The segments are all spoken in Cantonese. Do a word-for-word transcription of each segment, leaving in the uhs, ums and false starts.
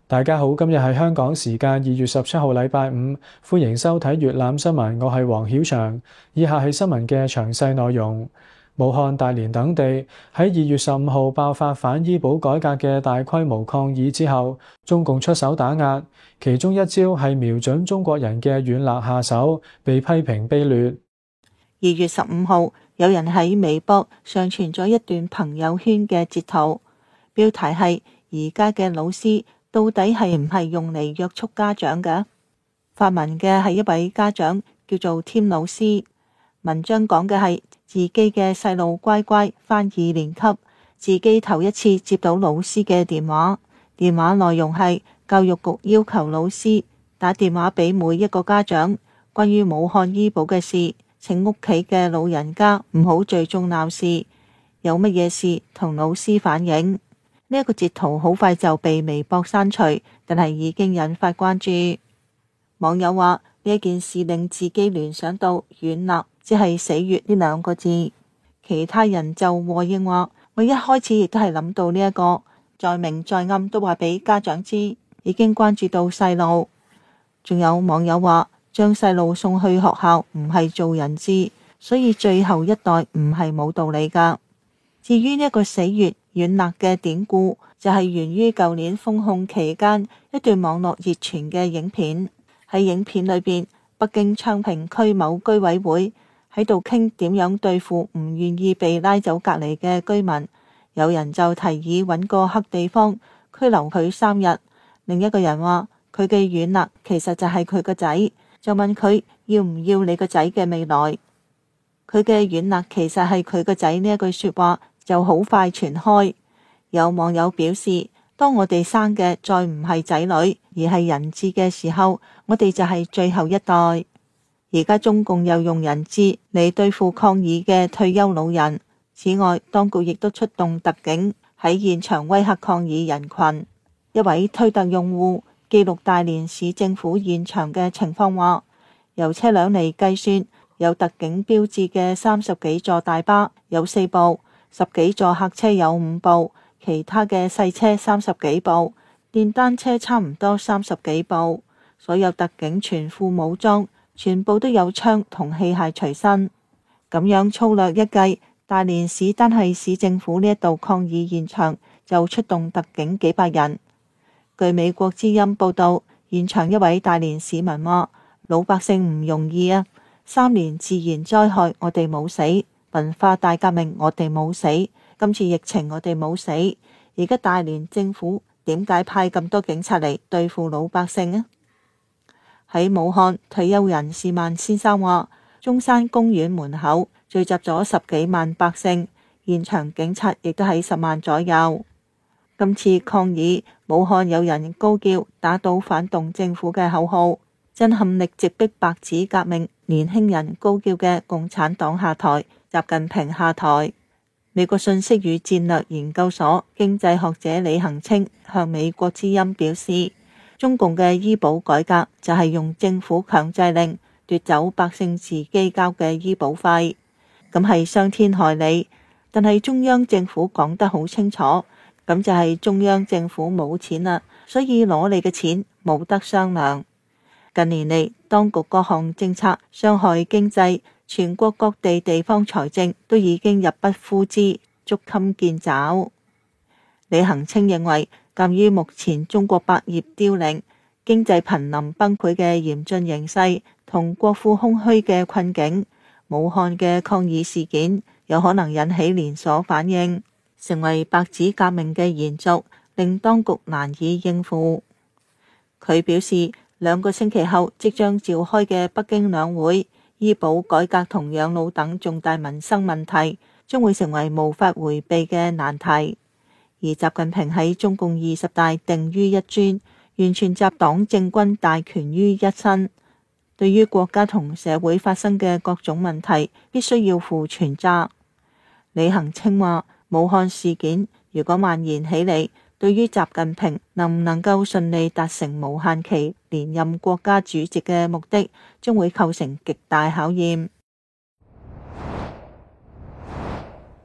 大家好，今日係香港時間二月十七號禮拜五，歡迎收睇粵覽新聞，我係黃曉翔。以下係新聞嘅詳細內容。武漢、大連等地喺二月十五號爆發反醫保改革嘅大規模抗議之後，中共出手打壓，其中一招係瞄準中國人嘅軟肋下手，被批評卑劣。 二月十五號，有人喺微博上傳咗一段朋友圈嘅截圖，標題係而家嘅老師到底係唔係用嚟約束家長嘅？發文嘅係一位家長，叫做添老師。文章講嘅係自己嘅細路乖乖返二年級，自己頭一次接到老師嘅電話。電話內容係教育局要求老師打電話俾每一個家長，關於武漢醫保嘅事，請屋企嘅老人家唔好聚眾鬧事，有乜嘢事同老師反映。呢一個截圖好快就被微博刪除，但係已經引發關注。網友話呢一件事令自己聯想到軟肋，即係死穴呢兩個字。其他人就和應話，我一開始亦都係諗到呢一個，在明在暗都話俾家長知，已經關注到細路。仲有網友話，將細路送去學校唔係做人質，所以最後一代唔係冇道理噶。至於呢一個死穴軟肋嘅典故，就係源於舊年封控期間一段網絡熱傳嘅影片。喺影片裏邊，北京昌平區某居委會喺度傾點樣對付唔願意被拉走隔離嘅居民，有人就提議揾個黑地方拘留佢三日。另一個人話佢嘅軟肋其實就係佢個仔，就問佢要唔要你個仔嘅未來。佢嘅軟肋其實係佢個仔，呢一句說話就好快傳開。有網友表示，當我哋生嘅再唔係仔女而係人質嘅時候，我哋就係最後一代。而家中共又用人質嚟對付抗議嘅退休老人。此外，當局亦都出動特警喺現場威嚇抗議人群。一位推特用戶記錄大連市政府現場嘅情況話，由車輛嚟計算，有特警標誌嘅三十幾座大巴有四部，十幾座客車有五部，其他嘅細車三十幾部，電單車差唔多三十幾部。所有特警全副武裝，全部都有槍同器械隨身。咁樣粗略一計，大連市單係市政府呢一度抗議現場就出動特警幾百人。據美國之音報道，現場一位大連市民話，老百姓唔容易啊，三年自然災害我哋冇死，文化大革命我哋冇死，今次疫情我哋冇死，而家大連政府點解派咁多警察嚟對付老百姓啊？喺武漢，退休人士萬先生話，中山公園門口聚集咗十幾萬百姓，現場警察亦都喺十萬左右。今次抗議，武漢有人高叫打倒反動政府嘅口號，震撼力直逼白紙革命，年輕人高叫嘅共產黨下台，習近平下台。美國信息與戰略研究所經濟學者李恒清向美國之音表示，中共嘅醫保改革就係用政府強制令奪走百姓自己交嘅醫保費，咁係傷天害理。但係中央政府講得好清楚，咁就係中央政府冇錢啦，所以攞你嘅錢冇得商量。近年嚟，當局各項政策傷害經濟，全國各地地方財政都已經入不敷支，捉襟見肘。李恒清認為，鑒於目前中國百業凋零、經濟瀕臨崩潰嘅嚴峻形勢同國庫空虛嘅困境，武漢嘅抗議事件有可能引起連鎖反應，成為白紙革命嘅延續，令當局難以應付。佢表示，兩個星期後即將召開嘅北京兩會，醫保改革同養老等重大民生問題將會成為無法迴避嘅難題。而習近平喺中共二十大定於一尊，完全集黨政軍大權於一身。對於國家同社會發生嘅各種問題，必須要負全責。李恒清話，武漢事件如果蔓延起嚟，對於習近平能唔能夠順利達成無限期連任國家主席嘅目的，將會構成極大考驗。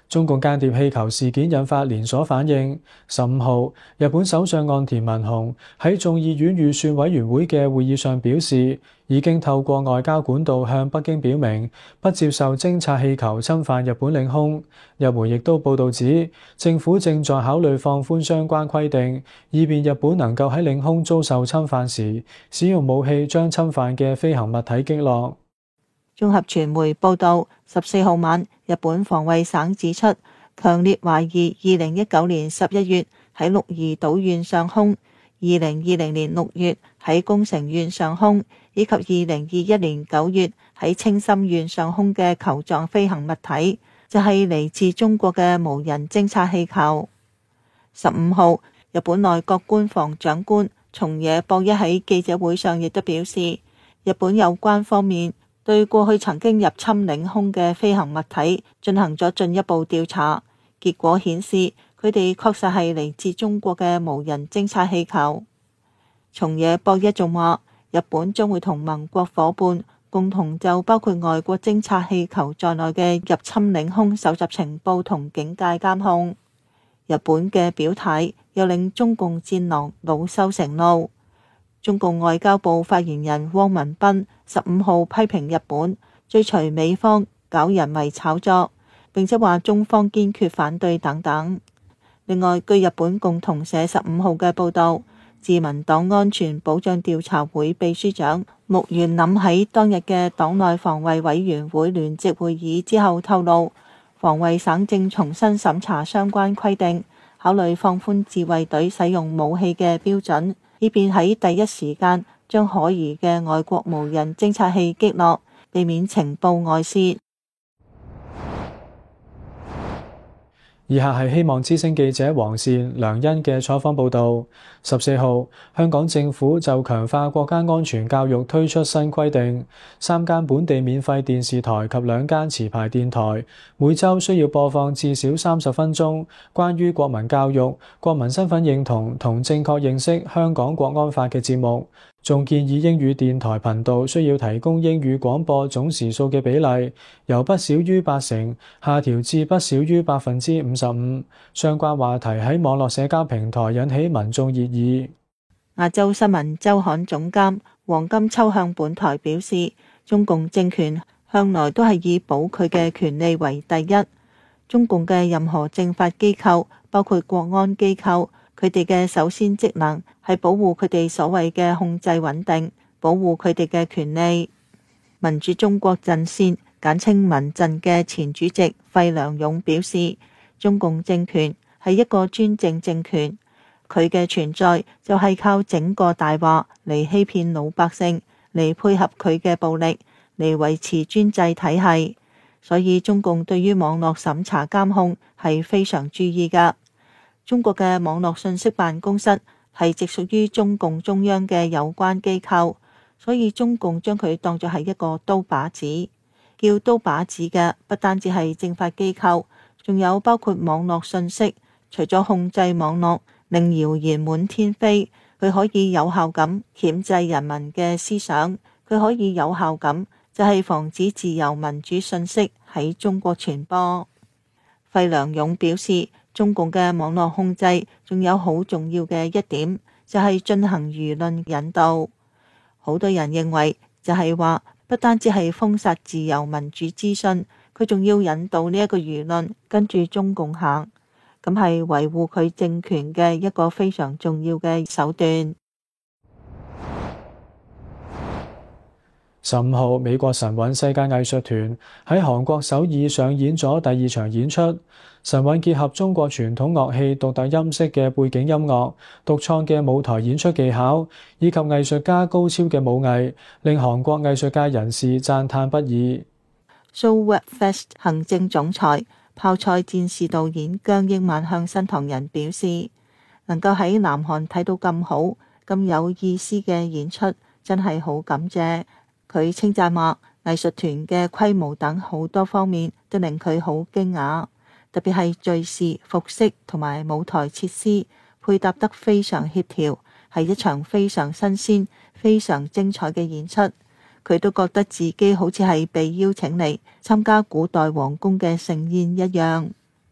中共間諜氣球事件引發連鎖反應。十五號，日本首相岸田文雄喺眾議院預算委員會嘅會議上表示，已經透過外交管道向北京表明，不接受偵察氣球侵犯日本領空。日媒亦都報導指，政府正在考慮放寬相關規定，以便日本能夠喺領空遭受侵犯時，使用武器將侵犯嘅飛行物體擊落。 綜合傳媒報導，十四號晚，日本防衛省指出，強烈懷疑二零一九年十一月喺鹿兒島縣上空、二零二零年六月喺宮城縣上空，以及二零二一年九月喺青森縣上空嘅球狀飛行物體，就係嚟自中國嘅無人偵察氣球。十五號，日本內閣官房長官松野博一喺記者會上亦都表示，日本有關方面對過去曾經入侵領空嘅飛行物體進行咗進一步調查，結果顯示佢哋確實係嚟自中國嘅無人偵察氣球。松野博一仲話，日本將會同盟國夥伴共同就包括外國偵察氣球在內嘅入侵領空搜集情報同警戒監控。日本嘅表態又令中共戰狼惱羞成怒。中共外交部發言人汪文斌十五號批評日本追隨美方搞人為炒作，並且話中方堅決反對等等。另外，據日本共同社十五號嘅報導，自民黨安全保障調查會秘書長木原稔喺當日嘅黨內防衛委員會聯席會議之後透露，防衛省正重新審查相關規定，考慮放寬自衛隊使用武器嘅標準，以便喺第一時間將可疑嘅外國無人偵察器擊落，避免情報外泄。 以下係希望之聲記者黃善、梁欣嘅採訪報導。十四號，香港政府就強化國家安全教育推出新規定，三間本地免費電視台及兩間持牌電台每週需要播放至少三十分鐘關於國民教育、國民身份認同同正確認識香港國安法嘅節目。仲建議英語電台頻道需要提供英語廣播總時數嘅比例，由不少於八成下調至不少於百分之五十五。相關話題喺網絡社交平台引起民眾熱議。 亞洲新聞週刊總監黃金秋向本台表示，中共政權向來都係以保佢嘅權利為第一。中共嘅任何政法機構，包括國安機構，佢哋嘅首先職能係保護佢哋所謂嘅控制穩定，保護佢哋嘅權利。民主中國陣線簡稱民陣嘅前主席費良勇表示，中共政權係一個專政政權，佢嘅存在就係靠整個大話嚟欺騙老百姓，嚟配合佢嘅暴力，嚟維持專制體系。所以中共對於網絡審查監控係非常注意㗎。中國嘅網絡信息辦公室係直屬於中共中央嘅有關機構，所以中共將佢當作係一個刀把子。叫刀把子嘅不單止係政法機構，仲有包括網絡信息。除咗控制網絡，令謠言滿天飛，佢可以有效咁鉗制人民嘅思想，佢可以有效咁就係防止自由民主信息喺中國傳播。費良勇表示，中共嘅網絡控制仲有好重要嘅一點，就係進行輿論引導。好多人認為就係話，不單止係封殺自由民主資訊，佢仲要引導呢一個輿論跟住中共行，咁係維護佢政權嘅一個非常重要嘅手段。 十五號，美國神韻世界藝術團喺韓國首爾上演咗第二場演出。神韻結合中國傳統樂器獨特音色嘅背景音樂、獨創嘅舞台演出技巧，以及藝術家高超嘅舞藝，令韓國藝術界人士讚嘆不已。 So Webfest 行政總裁泡菜戰士導演姜英曼向新唐人表示，能夠喺南韓睇到咁好、咁有意思嘅演出，真係好感謝。佢稱讚話，藝術團嘅規模等好多方面都令佢好驚訝，特別係敘事、服飾同埋舞台設施配搭得非常協調，係一場非常新鮮、非常精彩嘅演出。佢都覺得自己好似係被邀請嚟參加古代皇宮嘅盛宴一樣。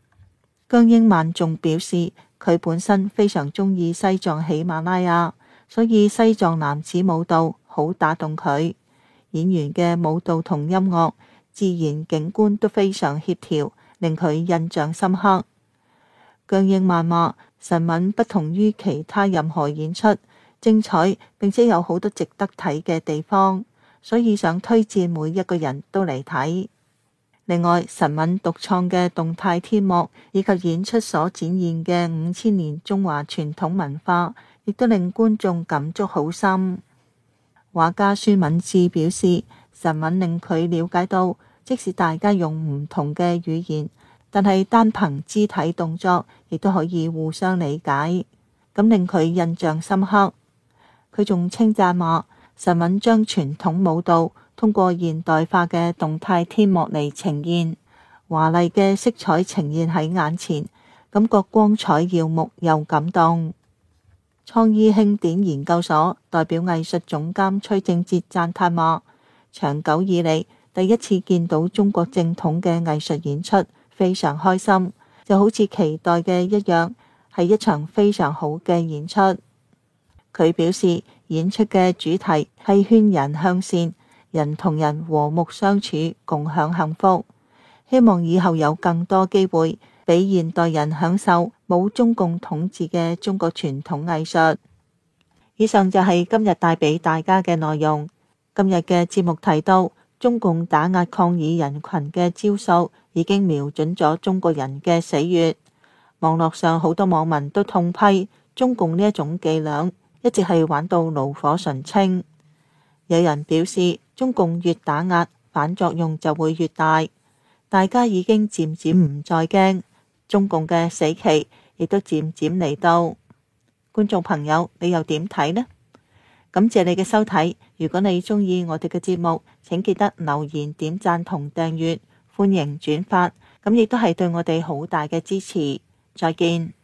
姜英曼仲表示，佢本身非常鍾意西藏喜馬拉雅，所以西藏男子舞蹈好打動佢。演員嘅舞蹈同音樂、自然景觀都非常協調，令佢印象深刻。姜英曼話：神韻不同於其他任何演出，精彩並且有好多值得睇嘅地方，所以想推薦每一個人都嚟睇。另外，神韻獨創嘅動態天幕以及演出所展現嘅五千年中華傳統文化，亦都令觀眾感觸好深。畫家孫敏智表示，神韻令佢了解到，即使大家用唔同嘅語言，但係單憑肢體動作，亦都可以互相理解，咁令佢印象深刻。佢仲稱讚話，神韻將傳統舞蹈通過現代化嘅動態天幕嚟呈現，華麗嘅色彩呈現喺眼前，感覺光彩耀目又感動。創意慶典研究所代表藝術總監崔正哲讚嘆話：長久以嚟第一次見到中國正統嘅藝術演出，非常開心，就好似期待嘅一樣，係一場非常好嘅演出。佢表示，演出嘅主題係勸人向善，人同人和睦相處，共享幸福。希望以後有更多機會俾現代人享受冇中共統治嘅中國傳統藝術。以上就係今日帶俾大家嘅內容。今日嘅節目提到，中共打壓抗議人群嘅招數已經瞄準咗中國人嘅死穴。網絡上好多網民都痛批中共呢一種伎倆，一直係玩到爐火純青。有人表示，中共越打壓，反作用就會越大。大家已經漸漸唔再驚，中共嘅死期亦都漸漸嚟到。觀眾朋友，你又點睇呢？感謝你嘅收睇。如果你鍾意我哋嘅節目，請記得留言、點讚同訂閱，歡迎轉發，咁亦都係對我哋好大嘅支持。再見。